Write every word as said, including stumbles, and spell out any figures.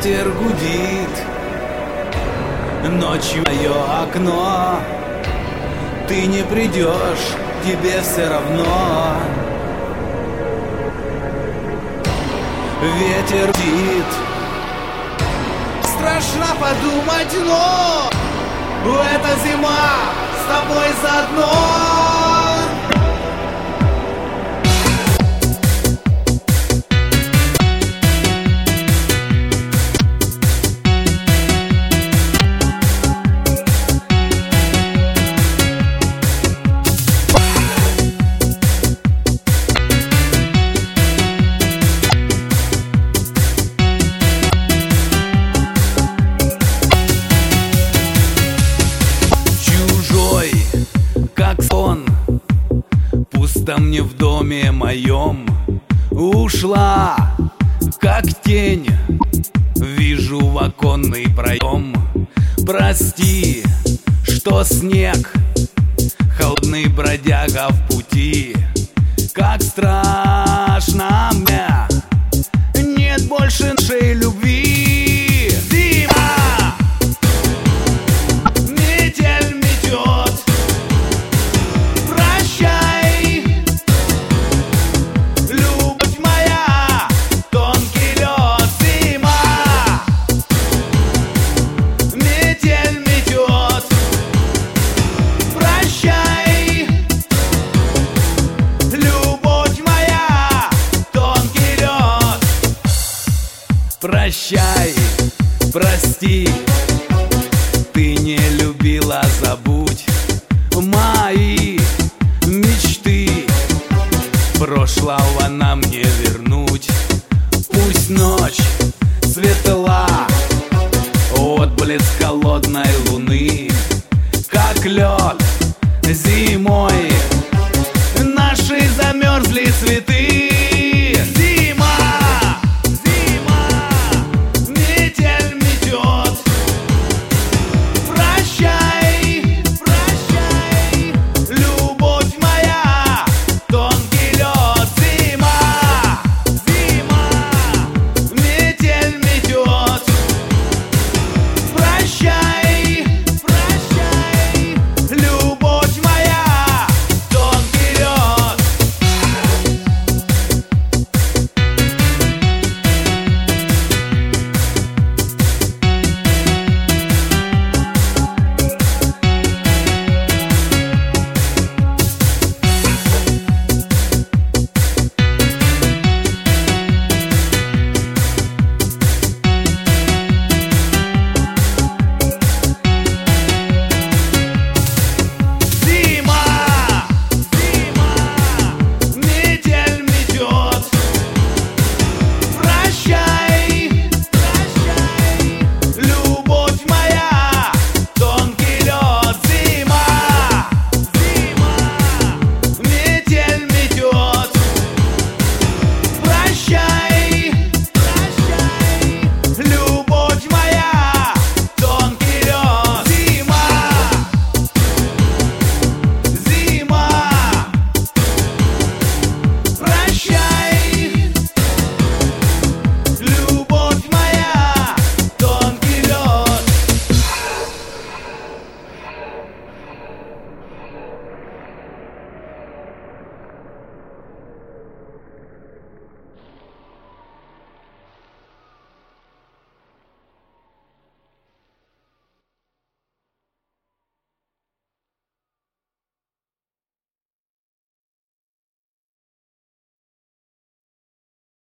Ветер гудит ночью мое окно. Ты не придешь, тебе все равно. Ветер гудит. Страшно подумать, но эта зима с тобой заодно. Пусто мне в доме моем. Ушла, как тень, вижу в оконный проем. Прости, что снег, холодный бродяга в пути. Как страшно мне, нет больше нашей любви. Зима, метель метет. Прощай, прости, ты не любила, забудь мои мечты. Прошлого нам не вернуть. Пусть ночь светла, отблеск холодной луны, как лед зимой